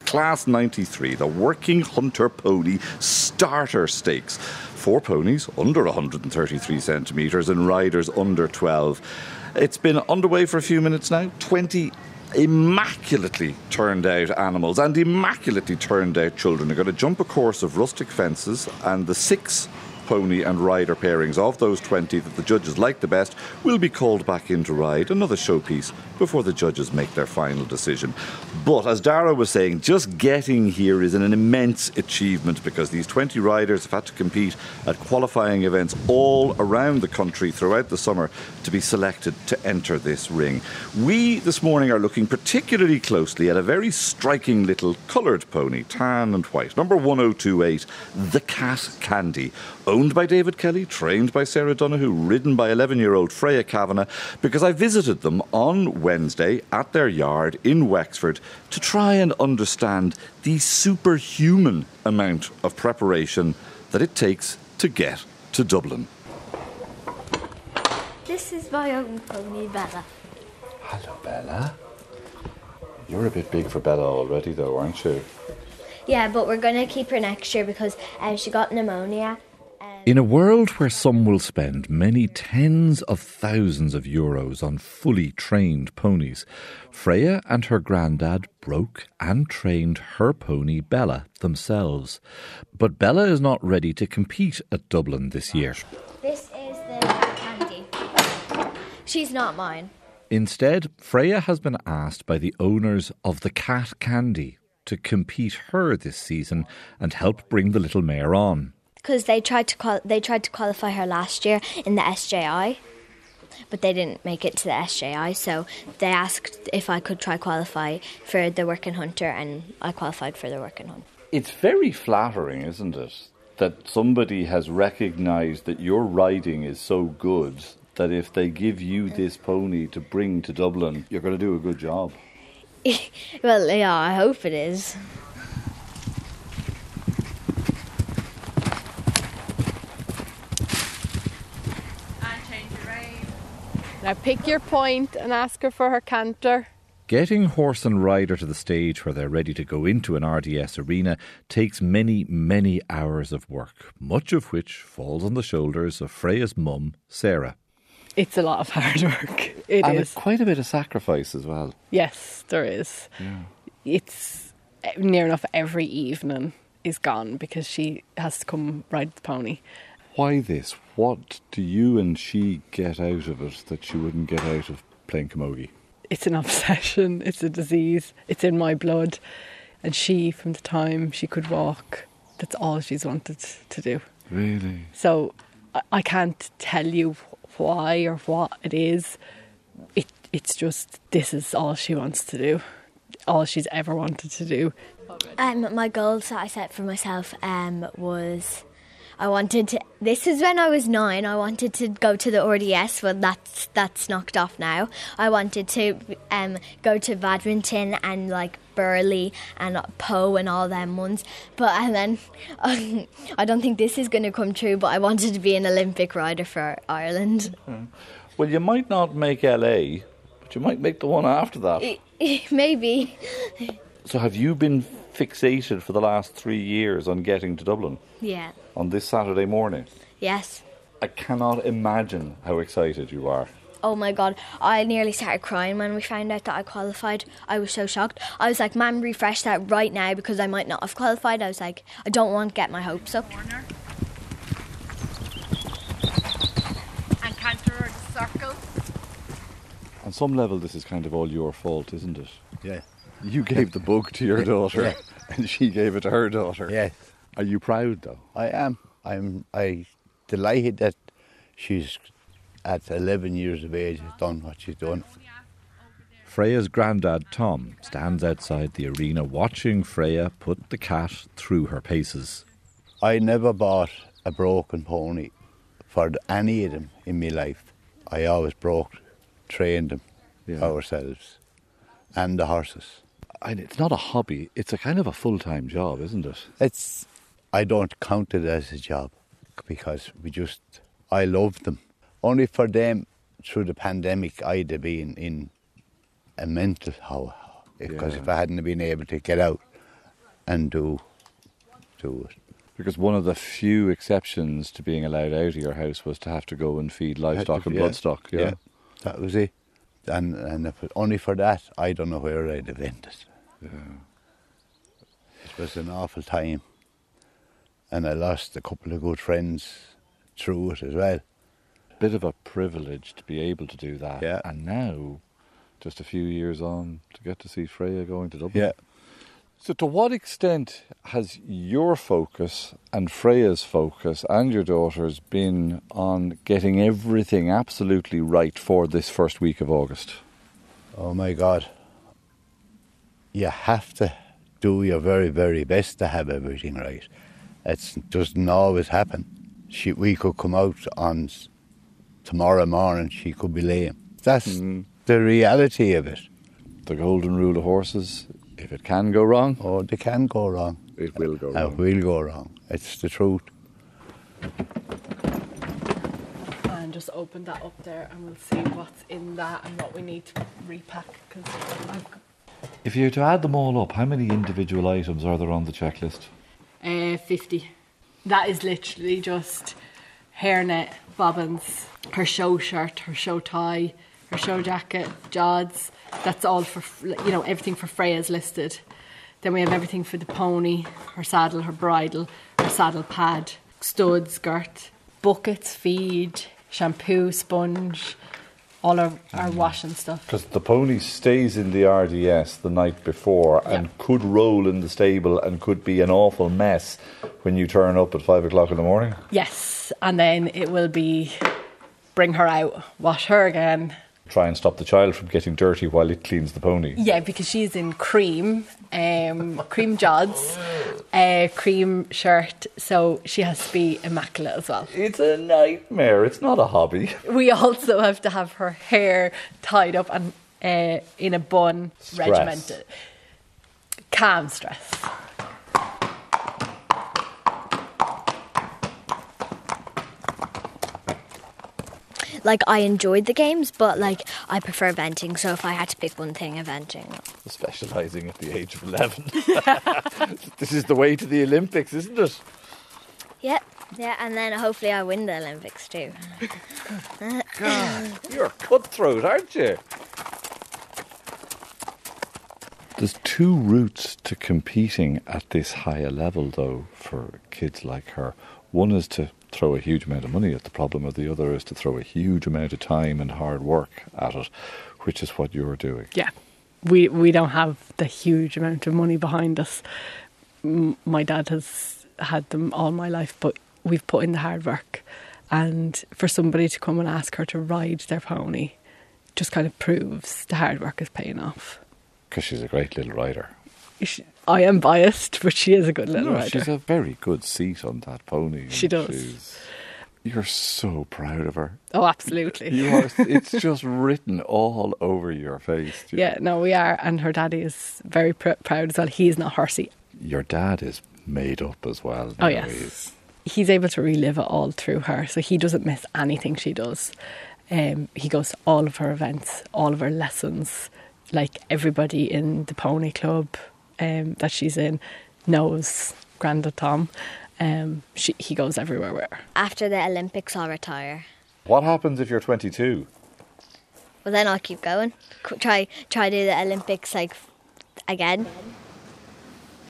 Class 93, the Working Hunter Pony Starter Stakes. 4 ponies under 133 centimetres and riders under 12. It's been underway for a few minutes now. 20 immaculately turned out animals and immaculately turned out children are going to jump a course of rustic fences, and the 6 pony and rider pairings of those 20 that the judges like the best will be called back in to ride, another showpiece before the judges make their final decision. But as Dara was saying, just getting here is an immense achievement, because these 20 riders have had to compete at qualifying events all around the country throughout the summer to be selected to enter this ring. We this morning are looking particularly closely at a very striking little coloured pony, tan and white, number 1028, the Cat Candy, owned by David Kelly, trained by Sarah Donoghue, ridden by 11-year-old Freya Kavanagh, because I visited them on Wednesday at their yard in Wexford to try and understand the superhuman amount of preparation that it takes to get to Dublin. This is my own pony, Bella. Hello, Bella. You're a bit big for Bella already, though, aren't you? Yeah, but we're going to keep her next year because she got pneumonia. In a world where some will spend many tens of thousands of euros on fully trained ponies, Freya and her granddad broke and trained her pony Bella themselves. But Bella is not ready to compete at Dublin this year. This is the Candy. She's not mine. Instead, Freya has been asked by the owners of the Cat Candy to compete her this season and help bring the little mare on. Because they tried to qualify her last year in the SJI, but they didn't make it to the SJI, so they asked if I could try qualify for the Working Hunter, and I qualified for the Working Hunter. It's very flattering, isn't it, that somebody has recognised that your riding is so good that if they give you this pony to bring to Dublin, you're going to do a good job. Well, yeah, I hope it is. Now pick your point and ask her for her canter. Getting horse and rider to the stage where they're ready to go into an RDS arena takes many, many hours of work, much of which falls on the shoulders of Freya's mum, Sarah. It's a lot of hard work. It and is. Quite a bit of sacrifice as well. Yes, there is. Yeah. It's near enough every evening is gone because she has to come ride the pony. Why this? What do you and she get out of it that she wouldn't get out of playing camogie? It's an obsession, it's a disease, it's in my blood. And she, from the time she could walk, that's all she's wanted to do. Really? So I can't tell you why or what it is. It's just, this is all she wants to do. All she's ever wanted to do. My goals that I set for myself was... this is when I was 9, I wanted to go to the RDS, well that's knocked off now. I wanted to go to badminton and like Burley and Poe and all them ones. And then I don't think this is going to come true, but I wanted to be an Olympic rider for Ireland. Okay. Well, you might not make LA, but you might make the one after that. Maybe. So have you been fixated for the last 3 years on getting to Dublin? Yeah. On this Saturday morning? Yes. I cannot imagine how excited you are. Oh my God, I nearly started crying when we found out that I qualified. I was so shocked. I was like, Mum, refresh that right now because I might not have qualified. I was like, I don't want to get my hopes up. And canter the circle. On some level, this is kind of all your fault, isn't it? Yeah. You gave the bug to your daughter, and she gave it to her daughter. Yes. Are you proud, though? I am. I'm delighted that she's, at 11 years of age, has done what she's done. Freya's granddad, Tom, stands outside the arena watching Freya put the cat through her paces. I never bought a broken pony for any of them in my life. I always trained them ourselves and the horses. And it's not a hobby, it's a kind of a full-time job, isn't it? I don't count it as a job because I love them. Only for them, through the pandemic, I'd have been in a mental because if I hadn't been able to get out and do it. Because one of the few exceptions to being allowed out of your house was to have to go and feed livestock and bloodstock. Yeah, that was it. And if it, only for that, I don't know where I'd have ended. Yeah. It was an awful time. And I lost a couple of good friends through it as well. Bit of a privilege to be able to do that. Yeah. And now, just a few years on, to get to see Freya going to Dublin. Yeah. So to what extent has your focus and Freya's focus and your daughter's been on getting everything absolutely right for this first week of August? Oh my God. You have to do your very, very best to have everything right. It doesn't always happen. We could come out on tomorrow morning, she could be lame. That's the reality of it. The golden rule of horses, if it can go wrong, Oh, they can go wrong. it will go It wrong. will go wrong. It's the truth. And just open that up there and we'll see what's in that and what we need to repack. Cause If you were to add them all up, how many individual items are there on the checklist? 50. That is literally just hairnet, bobbins, her show shirt, her show tie, her show jacket, jods. That's all for, everything for Freya's listed. Then we have everything for the pony, her saddle, her bridle, her saddle pad, studs, skirt, buckets, feed, shampoo, sponge, all our washing stuff. Because the pony stays in the RDS the night before and could roll in the stable and could be an awful mess when you turn up at 5 o'clock in the morning. Yes, and then it will be bring her out, wash her again. Try and stop the child from getting dirty while it cleans the pony. Yeah, because she's in cream jods, cream shirt, so she has to be immaculate as well. It's a nightmare. It's not a hobby. We also have to have her hair tied up and in a bun, Stress. regimented. Calm stress. Like, I enjoyed the games, but, like, I prefer eventing, so if I had to pick one thing, eventing. Specialising at the age of 11. This is the way to the Olympics, isn't it? Yep, yeah, and then hopefully I win the Olympics too. God, you're cutthroat, aren't you? There's two routes to competing at this higher level, though, for kids like her. One is to throw a huge amount of money at the problem, or the other is to throw a huge amount of time and hard work at it, which is what you're doing. Yeah, we don't have the huge amount of money behind us. My dad has had them all my life, but we've put in the hard work. And for somebody to come and ask her to ride their pony just kind of proves the hard work is paying off. Because she's a great little rider. I am biased, but she is a good little rider. She's a very good seat on that pony. She does. You're so proud of her. Oh, absolutely. You are. It's just written all over your face. Yeah, no, we are. And her daddy is very proud as well. He is not horsey. Your dad is made up as well. Oh, yes. He's able to relive it all through her, so he doesn't miss anything she does. He goes to all of her events, all of her lessons. Like, everybody in the pony club that she's in knows Granda Tom. He goes everywhere with her. After the Olympics, I'll retire. What happens if you're 22? Well, then I'll keep going. Try do the Olympics, like, again.